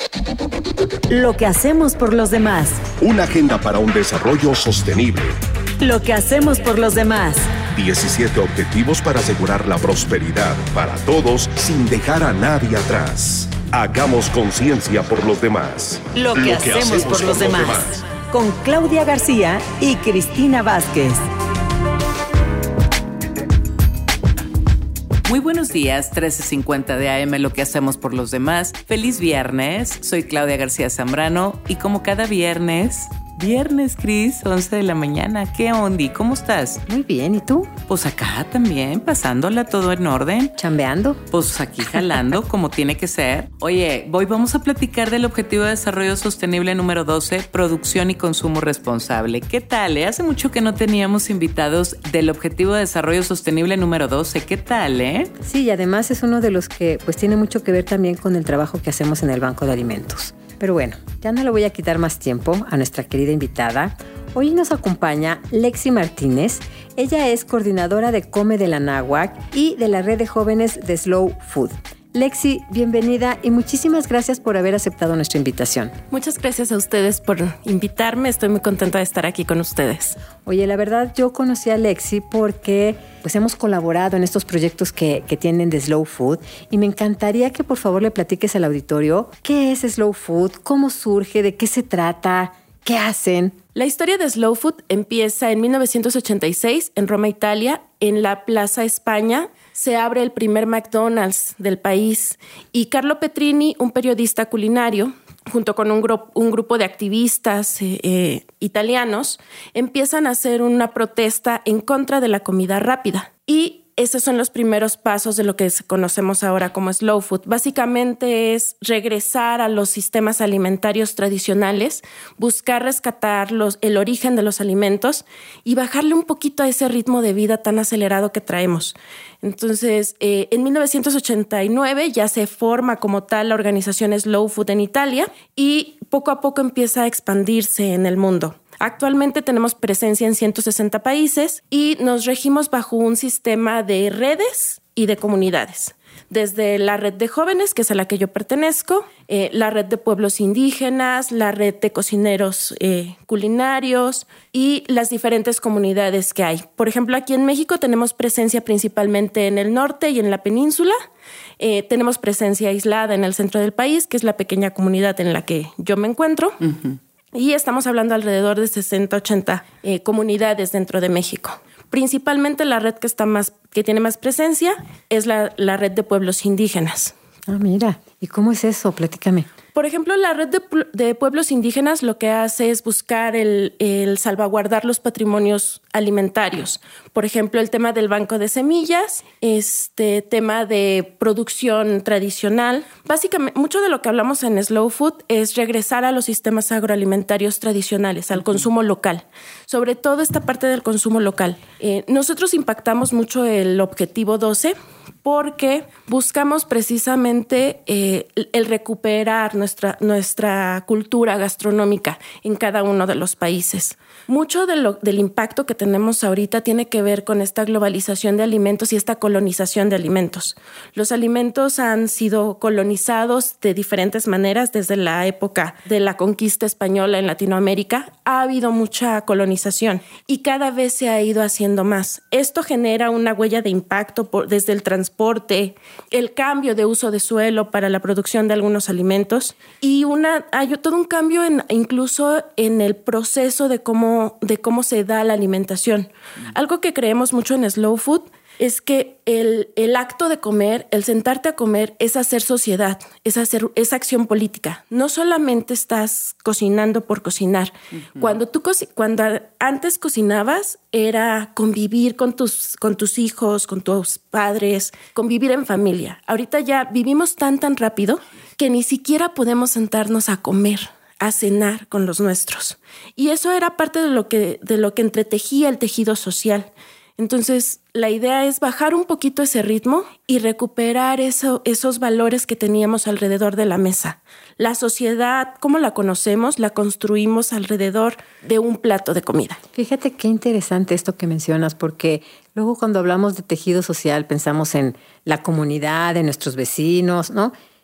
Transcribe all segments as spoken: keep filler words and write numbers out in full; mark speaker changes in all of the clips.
Speaker 1: Lo que hacemos por los demás.
Speaker 2: Una agenda para un desarrollo sostenible.
Speaker 1: Lo que hacemos por los demás.
Speaker 2: diecisiete objetivos para asegurar la prosperidad para todos sin dejar a nadie atrás. Hagamos conciencia por los demás.
Speaker 1: Lo que, Lo que hacemos, hacemos por, por los, los demás. demás. Con Claudia García y Cristina Vázquez.
Speaker 3: Muy buenos días, trece cincuenta de A M, Lo que hacemos por los demás. Feliz viernes, soy Claudia García Zambrano y como cada viernes... Viernes, Cris, once de la mañana. ¿Qué ondi? ¿Cómo estás?
Speaker 4: Muy bien, ¿y tú?
Speaker 3: Pues acá también, pasándola todo en orden.
Speaker 4: ¿Chambeando?
Speaker 3: Pues aquí jalando, como tiene que ser. Oye, hoy vamos a platicar del Objetivo de Desarrollo Sostenible número doce, Producción y Consumo Responsable. ¿Qué tal? Eh? Hace mucho que no teníamos invitados del Objetivo de Desarrollo Sostenible número doce. ¿Qué tal, eh?
Speaker 4: Sí, y además es uno de los que pues tiene mucho que ver también con el trabajo que hacemos en el Banco de Alimentos. Pero bueno, ya no le voy a quitar más tiempo a nuestra querida invitada. Hoy nos acompaña Lexi Martínez. Ella es coordinadora de Come de la Náhuac y de la red de jóvenes de Slow Food. Lexi, bienvenida y muchísimas gracias por haber aceptado nuestra invitación.
Speaker 5: Muchas gracias a ustedes por invitarme. Estoy muy contenta de estar aquí con ustedes.
Speaker 4: Oye, la verdad yo conocí a Lexi porque pues hemos colaborado en estos proyectos que, que tienen de Slow Food y me encantaría que por favor le platiques al auditorio qué es Slow Food, cómo surge, de qué se trata, qué hacen.
Speaker 5: La historia de Slow Food empieza en mil novecientos ochenta y seis en Roma, Italia, en la Plaza España. Se abre el primer McDonald's del país y Carlo Petrini, un periodista culinario, junto con un, gru- un grupo de activistas eh, eh, italianos, empiezan a hacer una protesta en contra de la comida rápida. Y esos son los primeros pasos de lo que conocemos ahora como Slow Food. Básicamente es regresar a los sistemas alimentarios tradicionales, buscar rescatar los, el origen de los alimentos y bajarle un poquito a ese ritmo de vida tan acelerado que traemos. Entonces, eh, en mil novecientos ochenta y nueve ya se forma como tal la organización Slow Food en Italia y poco a poco empieza a expandirse en el mundo. Actualmente tenemos presencia en ciento sesenta países y nos regimos bajo un sistema de redes y de comunidades. Desde la red de jóvenes, que es a la que yo pertenezco, eh, la red de pueblos indígenas, la red de cocineros eh, culinarios y las diferentes comunidades que hay. Por ejemplo, aquí en México tenemos presencia principalmente en el norte y en la península. Eh, tenemos presencia aislada en el centro del país, que es la pequeña comunidad en la que yo me encuentro. Uh-huh. Y estamos hablando alrededor de sesenta, ochenta eh, comunidades dentro de México. Principalmente la red que está más, que tiene más presencia es la, la red de pueblos indígenas.
Speaker 4: Ah, mira. ¿Y cómo es eso? Platícame.
Speaker 5: Por ejemplo, la red de, de pueblos indígenas lo que hace es buscar el, el salvaguardar los patrimonios alimentarios. Por ejemplo, el tema del banco de semillas, este tema de producción tradicional. Básicamente, mucho de lo que hablamos en Slow Food es regresar a los sistemas agroalimentarios tradicionales, al consumo local. Sobre todo esta parte del consumo local. Eh, nosotros impactamos mucho el objetivo doce porque buscamos precisamente eh, el recuperar nuestra, nuestra cultura gastronómica en cada uno de los países. Mucho de lo, del impacto que tenemos ahorita tiene que ver con esta globalización de alimentos y esta colonización de alimentos. Los alimentos han sido colonizados de diferentes maneras desde la época de la conquista española en Latinoamérica. Ha habido mucha colonización y cada vez se ha ido haciendo más. Esto genera una huella de impacto por, desde el transporte, el cambio de uso de suelo para la producción de algunos alimentos y una, hay todo un cambio en, incluso en el proceso de cómo, de cómo se da la alimentación. Algo que creemos mucho en Slow Food es que el, el acto de comer, el sentarte a comer, es hacer sociedad, es hacer esa acción política. No solamente estás cocinando por cocinar. Uh-huh. Cuando tú co- cuando antes cocinabas era convivir con tus, con tus hijos, con tus padres, convivir en familia. Ahorita ya vivimos tan, tan rápido que ni siquiera podemos sentarnos a comer, a cenar con los nuestros. Y eso era parte de lo que, de lo que entretejía el tejido social. Entonces, la idea es bajar un poquito ese ritmo y recuperar eso, esos valores que teníamos alrededor de la mesa. La sociedad, como la conocemos, la construimos alrededor de un plato de comida.
Speaker 4: Fíjate qué interesante esto que mencionas, porque luego cuando hablamos de tejido social pensamos en la comunidad, en nuestros vecinos, ¿no?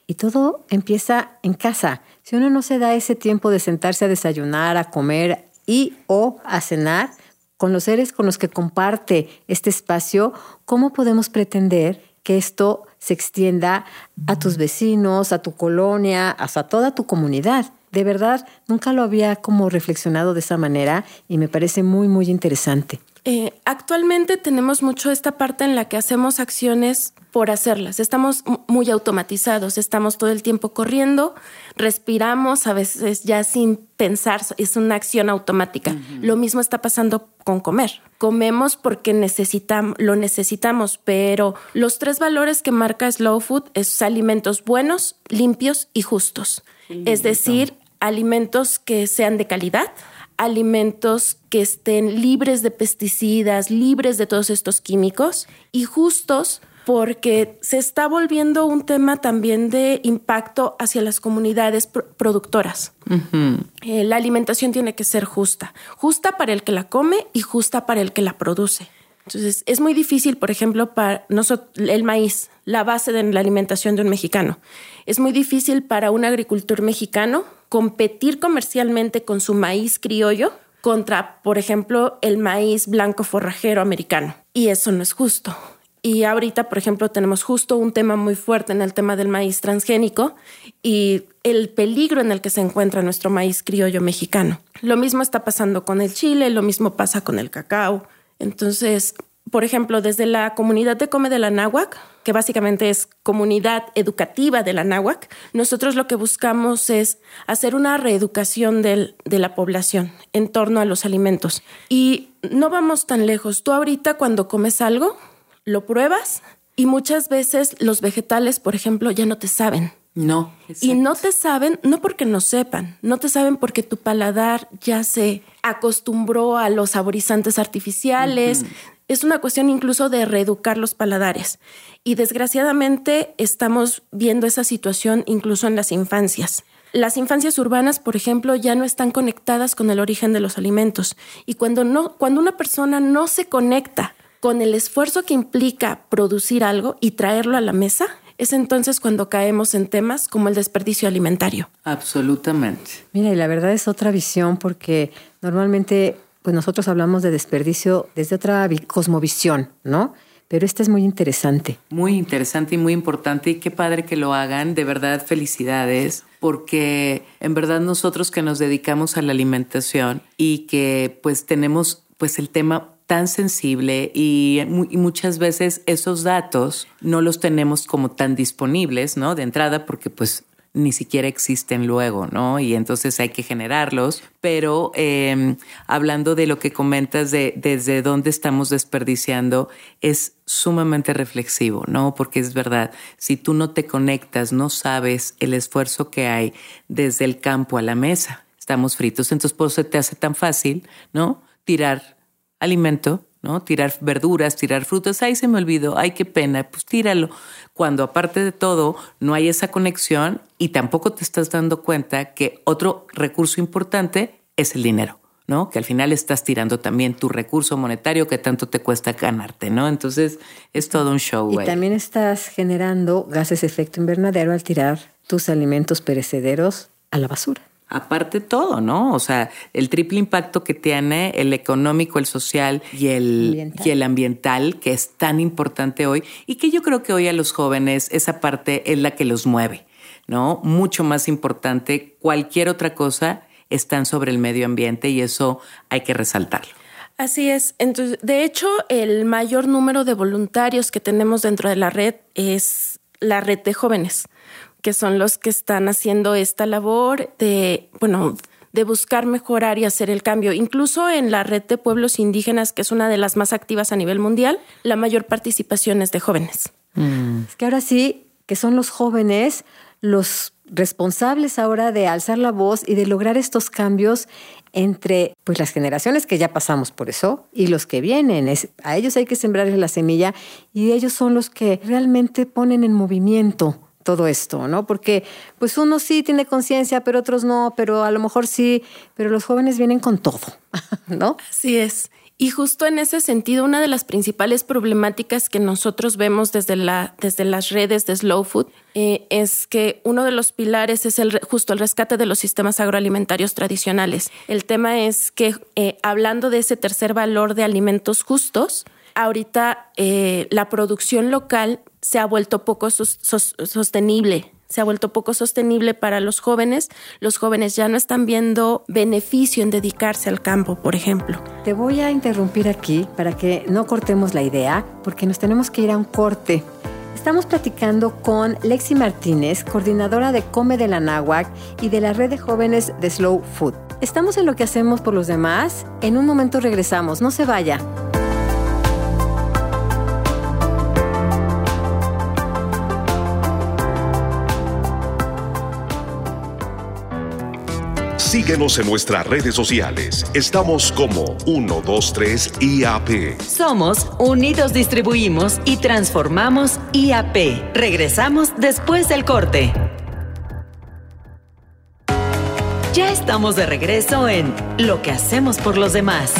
Speaker 4: Y todo empieza en casa. Si uno no se da ese tiempo de sentarse a desayunar, a comer y o a cenar con los seres con los que comparte este espacio, ¿cómo podemos pretender que esto se extienda a tus vecinos, a tu colonia, hasta toda tu comunidad? De verdad, nunca lo había como reflexionado de esa manera y me parece muy, muy interesante.
Speaker 5: Eh, actualmente tenemos mucho esta parte en la que hacemos acciones por hacerlas. Estamos muy automatizados, estamos todo el tiempo corriendo, respiramos, a veces ya sin pensar, es una acción automática. Uh-huh. Lo mismo está pasando con comer. Comemos porque necesitamos, lo necesitamos, pero los tres valores que marca Slow Food es alimentos buenos, limpios y justos. Sí, es decir, alimentos que sean de calidad, alimentos que estén libres de pesticidas, libres de todos estos químicos y justos porque se está volviendo un tema también de impacto hacia las comunidades pr- productoras. Uh-huh. Eh, la alimentación tiene que ser justa, justa para el que la come y justa para el que la produce. Entonces, es muy difícil, por ejemplo, para nosotros, el maíz, la base de la alimentación de un mexicano. Es muy difícil para un agricultor mexicano competir comercialmente con su maíz criollo contra, por ejemplo, el maíz blanco forrajero americano. Y eso no es justo. Y ahorita, por ejemplo, tenemos justo un tema muy fuerte en el tema del maíz transgénico y el peligro en el que se encuentra nuestro maíz criollo mexicano. Lo mismo está pasando con el chile, lo mismo pasa con el cacao. Entonces, por ejemplo, desde la comunidad de Come de la Náhuac, que básicamente es comunidad educativa de la Náhuac, nosotros lo que buscamos es hacer una reeducación del, de la población en torno a los alimentos. Y no vamos tan lejos. Tú ahorita cuando comes algo, lo pruebas y muchas veces los vegetales, por ejemplo, ya no te saben.
Speaker 3: No. Exacto.
Speaker 5: Y no te saben, no porque no sepan, no te saben porque tu paladar ya se acostumbró a los saborizantes artificiales. Uh-huh. Es una cuestión incluso de reeducar los paladares. Y desgraciadamente estamos viendo esa situación incluso en las infancias. Las infancias urbanas, por ejemplo, ya no están conectadas con el origen de los alimentos. Y cuando, no, cuando una persona no se conecta con el esfuerzo que implica producir algo y traerlo a la mesa, es entonces cuando caemos en temas como el desperdicio alimentario.
Speaker 3: Absolutamente.
Speaker 4: Mira, y la verdad es otra visión porque normalmente pues nosotros hablamos de desperdicio desde otra cosmovisión, ¿no? Pero esta es muy interesante.
Speaker 3: Muy interesante y muy importante y qué padre que lo hagan. De verdad, felicidades, porque en verdad nosotros que nos dedicamos a la alimentación y que pues tenemos pues el tema tan sensible y, y muchas veces esos datos no los tenemos como tan disponibles, ¿no? De entrada porque pues ni siquiera existen luego, ¿no? Y entonces hay que generarlos. Pero eh, hablando de lo que comentas de desde dónde estamos desperdiciando, es sumamente reflexivo, ¿no? Porque es verdad, si tú no te conectas, no sabes el esfuerzo que hay desde el campo a la mesa. Estamos fritos, entonces por eso te hace tan fácil, ¿no? Tirar alimento, ¿no? Tirar verduras, tirar frutas. Ay, se me olvidó. Ay, qué pena. Pues tíralo. Cuando aparte de todo no hay esa conexión y tampoco te estás dando cuenta que otro recurso importante es el dinero, ¿no? Que al final estás tirando también tu recurso monetario que tanto te cuesta ganarte, ¿no? Entonces es todo un show, güey.
Speaker 4: Y también estás generando gases de efecto invernadero al tirar tus alimentos perecederos a la basura.
Speaker 3: Aparte todo, ¿no? O sea, el triple impacto que tiene el económico, el social y el ambiental. y el ambiental, que es tan importante hoy y que yo creo que hoy a los jóvenes esa parte es la que los mueve, ¿no? Mucho más importante, cualquier otra cosa están sobre el medio ambiente y eso hay que resaltarlo.
Speaker 5: Así es. Entonces, de hecho, el mayor número de voluntarios que tenemos dentro de la red es la red de jóvenes, que son los que están haciendo esta labor de, bueno, de buscar mejorar y hacer el cambio. Incluso en la red de pueblos indígenas, que es una de las más activas a nivel mundial, la mayor participación es de jóvenes.
Speaker 4: Mm. Es que ahora sí que son los jóvenes los responsables ahora de alzar la voz y de lograr estos cambios entre pues las generaciones que ya pasamos por eso y los que vienen. Es, a ellos hay que sembrarles la semilla y ellos son los que realmente ponen en movimiento todo esto, ¿no? Porque pues uno sí tiene conciencia, pero otros no, pero a lo mejor sí, pero los jóvenes vienen con todo, ¿no?
Speaker 5: Así es. Y justo en ese sentido, una de las principales problemáticas que nosotros vemos desde, la, desde las redes de Slow Food eh, es que uno de los pilares es el, justo el rescate de los sistemas agroalimentarios tradicionales. El tema es que eh, hablando de ese tercer valor de alimentos justos, ahorita eh, la producción local se ha vuelto poco sos, sos, sostenible. Se ha vuelto poco sostenible para los jóvenes. Los jóvenes ya no están viendo beneficio en dedicarse al campo, por ejemplo.
Speaker 4: Te voy a interrumpir aquí para que no cortemos la idea, porque nos tenemos que ir a un corte. Estamos platicando con Lexi Martínez, coordinadora de Come de la Náhuac y de la Red de Jóvenes de Slow Food. Estamos en Lo que hacemos por los demás. En un momento regresamos. No se vaya.
Speaker 2: Síguenos en nuestras redes sociales. Estamos como uno dos tres I A P.
Speaker 1: Somos Unidos Distribuimos y Transformamos I A P. Regresamos después del corte. Ya estamos de regreso en Lo que hacemos por los demás.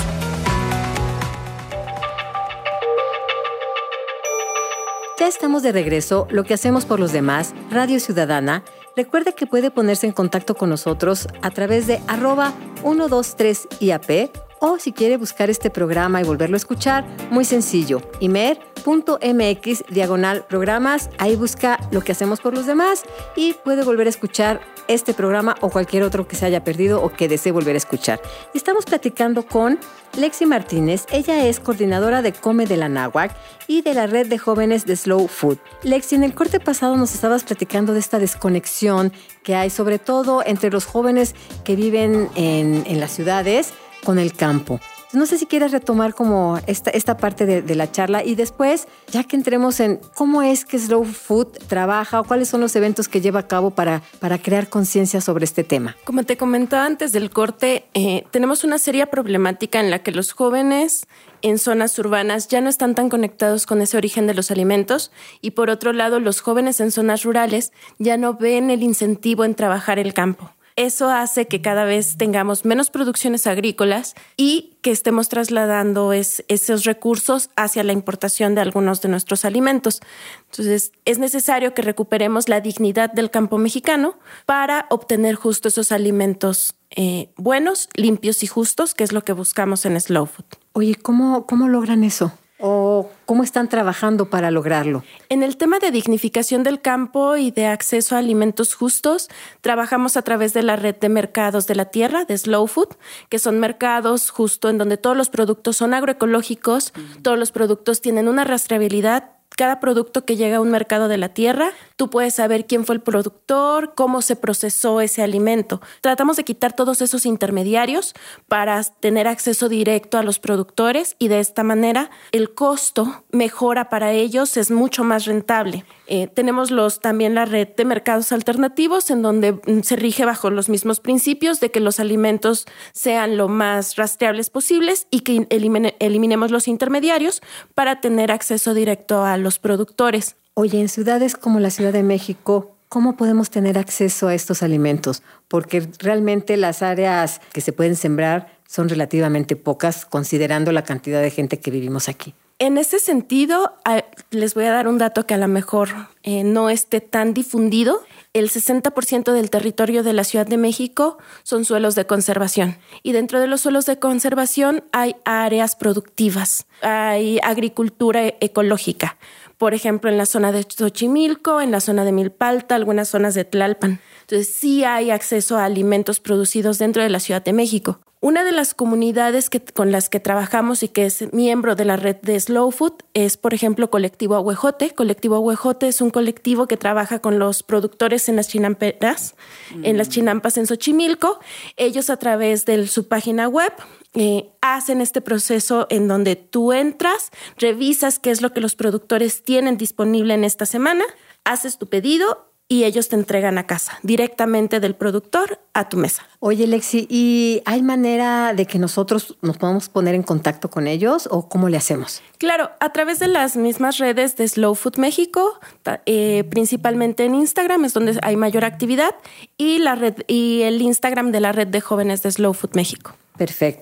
Speaker 4: Ya estamos de regreso, Lo que hacemos por los demás, Radio Ciudadana. Recuerde que puede ponerse en contacto con nosotros a través de arroba uno dos tres I A P o si quiere buscar este programa y volverlo a escuchar, muy sencillo, imer punto m x diagonal programas, ahí busca Lo que hacemos por los demás y puede volver a escuchar este programa o cualquier otro que se haya perdido o que desee volver a escuchar. Estamos platicando con Lexi Martínez. Ella es coordinadora de Come de la Náhuac y de la Red de Jóvenes de Slow Food. Lexi, en el corte pasado nos estabas platicando de esta desconexión que hay, sobre todo entre los jóvenes que viven en, en las ciudades con el campo. No sé si quieres retomar como esta, esta parte de, de la charla y después, ya que entremos en cómo es que Slow Food trabaja o cuáles son los eventos que lleva a cabo para, para crear conciencia sobre este tema.
Speaker 5: Como te comentaba antes del corte, eh, tenemos una seria problemática en la que los jóvenes en zonas urbanas ya no están tan conectados con ese origen de los alimentos y por otro lado, los jóvenes en zonas rurales ya no ven el incentivo en trabajar el campo. Eso hace que cada vez tengamos menos producciones agrícolas y que estemos trasladando es, esos recursos hacia la importación de algunos de nuestros alimentos. Entonces, es necesario que recuperemos la dignidad del campo mexicano para obtener justo esos alimentos eh, buenos, limpios y justos, que es lo que buscamos en Slow Food.
Speaker 4: Oye, ¿cómo, cómo logran eso? ¿O cómo están trabajando para lograrlo?
Speaker 5: En el tema de dignificación del campo y de acceso a alimentos justos, trabajamos a través de la red de mercados de la tierra, de Slow Food, que son mercados justo en donde todos los productos son agroecológicos, uh-huh. Todos los productos tienen una rastreabilidad. Cada producto que llega a un mercado de la tierra, tú puedes saber quién fue el productor, cómo se procesó ese alimento. Tratamos de quitar todos esos intermediarios para tener acceso directo a los productores y de esta manera el costo mejora para ellos, es mucho más rentable. Eh, tenemos los, también la red de mercados alternativos en donde se rige bajo los mismos principios de que los alimentos sean lo más rastreables posibles y que elimine, eliminemos los intermediarios para tener acceso directo a los productores.
Speaker 4: Oye, en ciudades como la Ciudad de México, ¿cómo podemos tener acceso a estos alimentos? Porque realmente las áreas que se pueden sembrar son relativamente pocas, considerando la cantidad de gente que vivimos aquí.
Speaker 5: En ese sentido, les voy a dar un dato que a lo mejor eh, no esté tan difundido. El sesenta por ciento del territorio de la Ciudad de México son suelos de conservación. Y dentro de los suelos de conservación hay áreas productivas, hay agricultura ecológica. Por ejemplo, en la zona de Xochimilco, en la zona de Milpalta, algunas zonas de Tlalpan. Entonces, sí hay acceso a alimentos producidos dentro de la Ciudad de México. Una de las comunidades que, con las que trabajamos y que es miembro de la red de Slow Food es, por ejemplo, Colectivo Ahuejote. Colectivo Ahuejote es un colectivo que trabaja con los productores en las chinamperas, mm. en las chinampas en Xochimilco. Ellos a través de su página web eh, hacen este proceso en donde tú entras, revisas qué es lo que los productores tienen disponible en esta semana, haces tu pedido y ellos te entregan a casa, directamente del productor a tu mesa.
Speaker 4: Oye, Lexi, ¿y hay manera de que nosotros nos podamos poner en contacto con ellos o cómo le hacemos?
Speaker 5: Claro, a través de las mismas redes de Slow Food México, eh, principalmente en Instagram es donde hay mayor actividad y, la red, y el Instagram de la red de jóvenes de Slow Food México.
Speaker 4: Perfecto.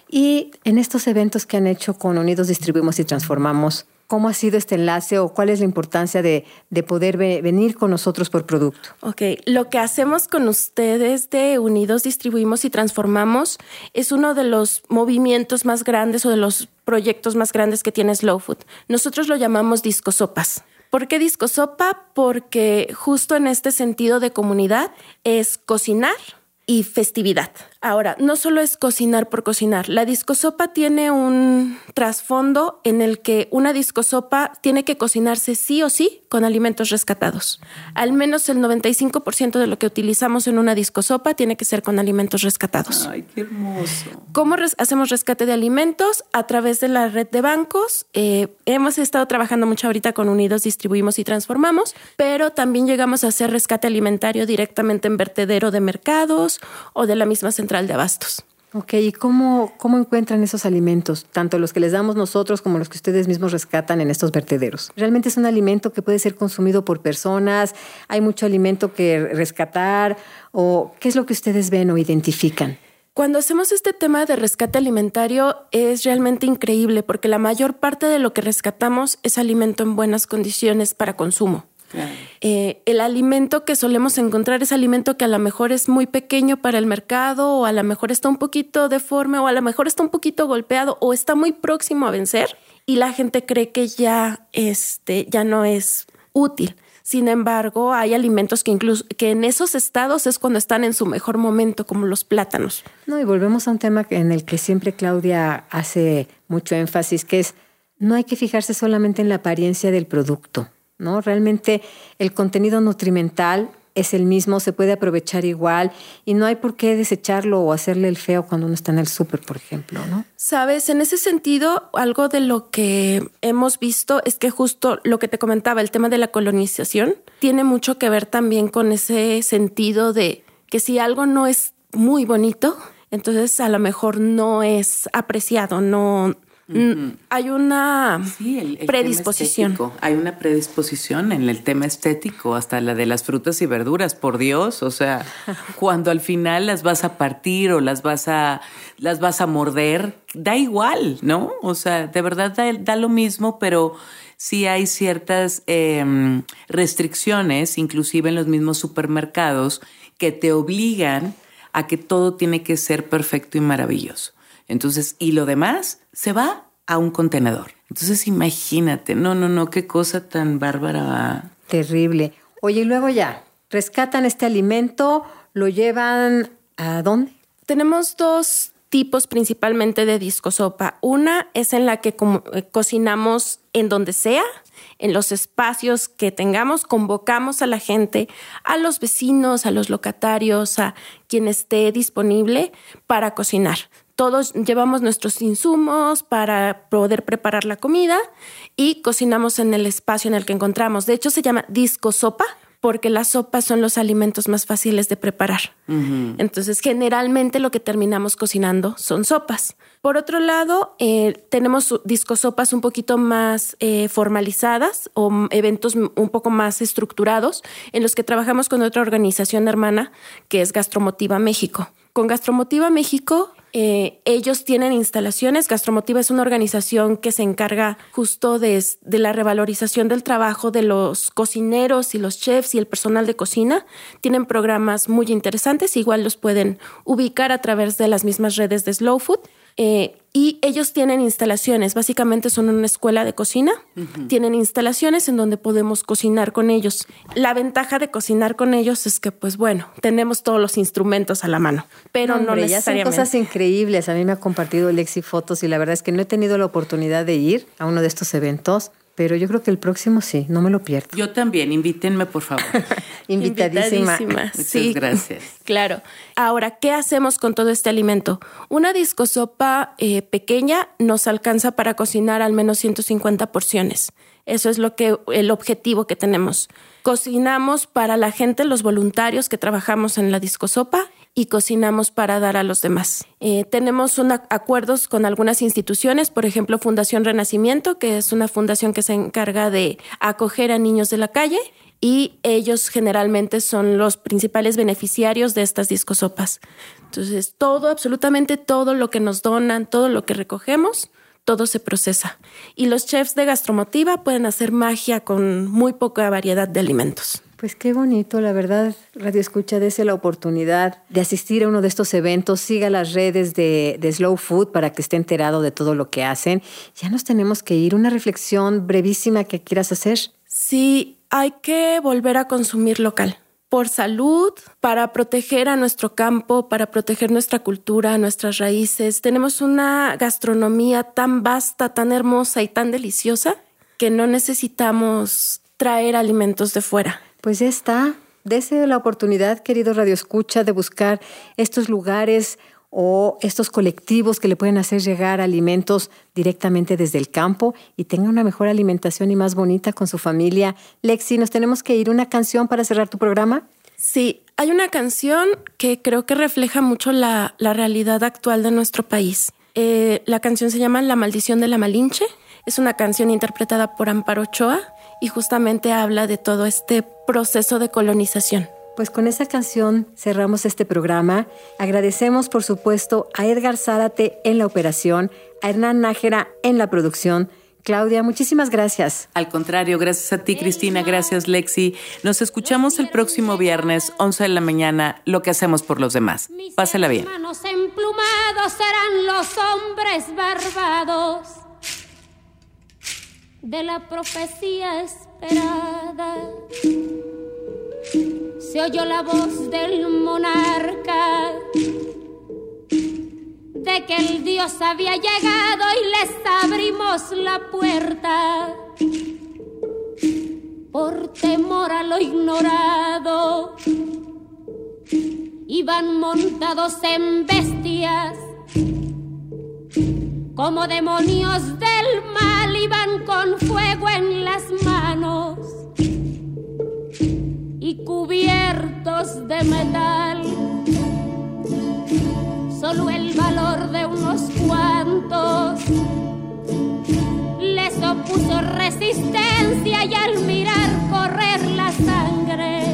Speaker 4: Y en estos eventos que han hecho con Unidos Distribuimos y Transformamos, ¿cómo ha sido este enlace o cuál es la importancia de, de poder ve, venir con nosotros por producto?
Speaker 5: Ok, lo que hacemos con ustedes de Unidos Distribuimos y Transformamos es uno de los movimientos más grandes o de los proyectos más grandes que tiene Slow Food. Nosotros lo llamamos Discosopas. ¿Por qué Discosopa? Porque justo en este sentido de comunidad es cocinar y festividad. Ahora, no solo es cocinar por cocinar. La discosopa tiene un trasfondo en el que una discosopa tiene que cocinarse sí o sí con alimentos rescatados. Al menos el noventa y cinco por ciento de lo que utilizamos en una discosopa tiene que ser con alimentos rescatados.
Speaker 3: Ay, qué hermoso.
Speaker 5: ¿Cómo res- hacemos rescate de alimentos? A través de la red de bancos. Eh, hemos estado trabajando mucho ahorita con Unidos Distribuimos y Transformamos, pero también llegamos a hacer rescate alimentario directamente en vertedero de mercados o de la misma central de abastos.
Speaker 4: Ok, ¿y cómo, cómo encuentran esos alimentos? Tanto los que les damos nosotros como los que ustedes mismos rescatan en estos vertederos. ¿Realmente es un alimento que puede ser consumido por personas? ¿Hay mucho alimento que rescatar? ¿O qué es lo que ustedes ven o identifican?
Speaker 5: Cuando hacemos este tema de rescate alimentario es realmente increíble porque la mayor parte de lo que rescatamos es alimento en buenas condiciones para consumo. Claro. Eh, el alimento que solemos encontrar es alimento que a lo mejor es muy pequeño para el mercado o a lo mejor está un poquito deforme o a lo mejor está un poquito golpeado o está muy próximo a vencer y la gente cree que ya, este, ya no es útil. Sin embargo, hay alimentos que incluso que en esos estados es cuando están en su mejor momento, como los plátanos.
Speaker 4: No, y volvemos a un tema en el que siempre Claudia hace mucho énfasis, que es no hay que fijarse solamente en la apariencia del producto, ¿no? Realmente el contenido nutrimental es el mismo, se puede aprovechar igual y no hay por qué desecharlo o hacerle el feo cuando uno está en el súper, por ejemplo, ¿no?
Speaker 5: Sabes, en ese sentido, algo de lo que hemos visto es que justo lo que te comentaba, el tema de la colonización, tiene mucho que ver también con ese sentido de que si algo no es muy bonito, entonces a lo mejor no es apreciado, no... Uh-huh. Hay una
Speaker 3: sí, el, el
Speaker 5: predisposición.
Speaker 3: Hay una predisposición en el tema estético, hasta la de las frutas y verduras, por Dios. O sea, cuando al final las vas a partir o las vas a, las vas a morder, da igual, ¿no? O sea, de verdad da, da lo mismo, pero sí hay ciertas eh, restricciones, inclusive en los mismos supermercados, que te obligan a que todo tiene que ser perfecto y maravilloso. Entonces, y lo demás se va a un contenedor. Entonces, imagínate, no, no, no, qué cosa tan bárbara.
Speaker 4: Terrible. Oye, y luego ya, rescatan este alimento, lo llevan ¿a dónde?
Speaker 5: Tenemos dos tipos principalmente de discosopa. Una es en la que co- cocinamos en donde sea, en los espacios que tengamos, convocamos a la gente, a los vecinos, a los locatarios, a quien esté disponible para cocinar. Todos llevamos nuestros insumos para poder preparar la comida y cocinamos en el espacio en el que encontramos. De hecho, se llama discosopa porque las sopas son los alimentos más fáciles de preparar. Uh-huh. Entonces, generalmente lo que terminamos cocinando son sopas. Por otro lado, eh, tenemos discosopas un poquito más eh, formalizadas o eventos un poco más estructurados en los que trabajamos con otra organización hermana que es Gastromotiva México. Con Gastromotiva México, eh, ellos tienen instalaciones. Gastromotiva es una organización que se encarga justo de, de la revalorización del trabajo de los cocineros y los chefs y el personal de cocina. Tienen programas muy interesantes, igual los pueden ubicar a través de las mismas redes de Slow Food. Eh, y ellos tienen instalaciones, básicamente son una escuela de cocina, uh-huh. Tienen instalaciones en donde podemos cocinar con ellos. La ventaja de cocinar con ellos es que, pues bueno, tenemos todos los instrumentos a la mano, pero no, hombre, no necesariamente.
Speaker 4: Ya hacen cosas increíbles. A mí me ha compartido Lexi fotos y la verdad es que no he tenido la oportunidad de ir a uno de estos eventos, pero yo creo que el próximo sí, no me lo pierdo.
Speaker 3: Yo también, invítenme, por favor.
Speaker 4: Invitadísima.
Speaker 5: Invitadísima.
Speaker 3: Muchas
Speaker 5: sí,
Speaker 3: gracias.
Speaker 5: Claro. Ahora, ¿qué hacemos con todo este alimento? Una discosopa eh, pequeña nos alcanza para cocinar al menos ciento cincuenta porciones. Eso es lo que el objetivo que tenemos. Cocinamos para la gente, los voluntarios que trabajamos en la discosopa, y cocinamos para dar a los demás. Eh, tenemos una, acuerdos con algunas instituciones, por ejemplo, Fundación Renacimiento, que es una fundación que se encarga de acoger a niños de la calle y ellos generalmente son los principales beneficiarios de estas discosopas. Entonces, todo, absolutamente todo lo que nos donan, todo lo que recogemos, todo se procesa. Y los chefs de Gastromotiva pueden hacer magia con muy poca variedad de alimentos.
Speaker 4: Pues qué bonito, la verdad, Radio Escucha, dese la oportunidad de asistir a uno de estos eventos, siga las redes de, de Slow Food para que esté enterado de todo lo que hacen. Ya nos tenemos que ir. Una reflexión brevísima que quieras hacer.
Speaker 5: Sí, hay que volver a consumir local. Por salud, para proteger a nuestro campo, para proteger nuestra cultura, nuestras raíces. Tenemos una gastronomía tan vasta, tan hermosa y tan deliciosa que no necesitamos traer alimentos de fuera.
Speaker 4: Pues ya está. Dese la oportunidad, querido Radio Escucha, de buscar estos lugares o estos colectivos que le pueden hacer llegar alimentos directamente desde el campo y tenga una mejor alimentación y más bonita con su familia. Lexi, ¿nos tenemos que ir una canción para cerrar tu programa?
Speaker 5: Sí, hay una canción que creo que refleja mucho la, la realidad actual de nuestro país. Eh, la canción se llama La Maldición de la Malinche. Es una canción interpretada por Amparo Ochoa y justamente habla de todo este proceso de colonización.
Speaker 4: Pues con esa canción cerramos este programa. Agradecemos, por supuesto, a Edgar Zárate en la operación, a Hernán Nájera en la producción. Claudia, muchísimas gracias.
Speaker 3: Al contrario, gracias a ti, Cristina. Gracias, Lexi. Nos escuchamos el próximo viernes, once de la mañana, Lo que hacemos por los demás. Pásela bien.
Speaker 6: Mis hermanos emplumados serán los hombres barbados de la profecía esperada. Se oyó la voz del monarca de que el Dios había llegado y les abrimos la puerta por temor a lo ignorado. Iban montados en bestias como demonios del mal, iban con fuego en las manos y cubiertos de metal. Solo el valor de unos cuantos les opuso resistencia y al mirar correr la sangre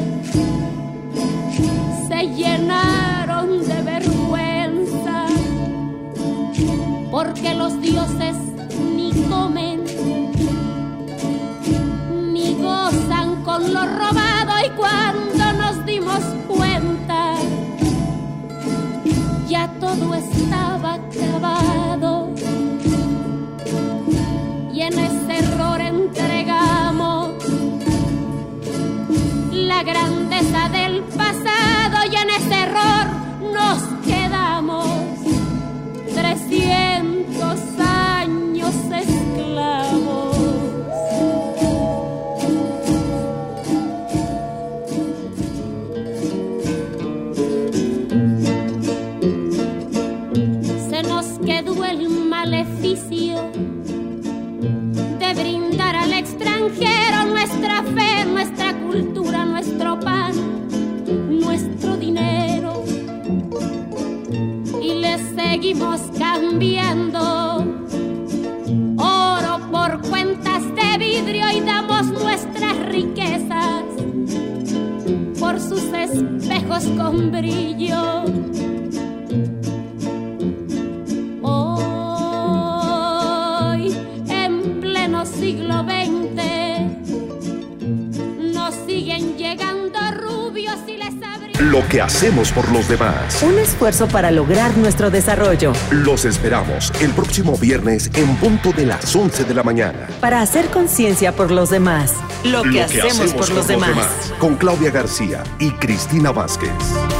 Speaker 6: se llenaron de vergüenza, porque los dioses ni comen ni gozan con lo robado, y cuando nos dimos cuenta ya todo estaba acabado y en ese error entregamos la grandeza del pasado y en ese error nos quedamos trescientos años esclavos. Se nos quedó el maleficio de brindar al extranjero nuestra fe, nuestra cultura, nuestro pan, nuestro dinero, y le seguimos cambiando oro por cuentas de vidrio y damos nuestras riquezas por sus espejos con brillo. Hoy, en pleno siglo veinte, nos siguen llegando rubios y les abrimos.
Speaker 2: Lo que hacemos por los demás.
Speaker 1: Un esfuerzo para lograr nuestro desarrollo.
Speaker 2: Los esperamos el próximo viernes en punto de las once de la mañana.
Speaker 1: Para hacer conciencia por los demás. Lo que,
Speaker 2: Lo que
Speaker 1: hacemos, por los demás.
Speaker 2: Con Claudia García y Cristina Vázquez.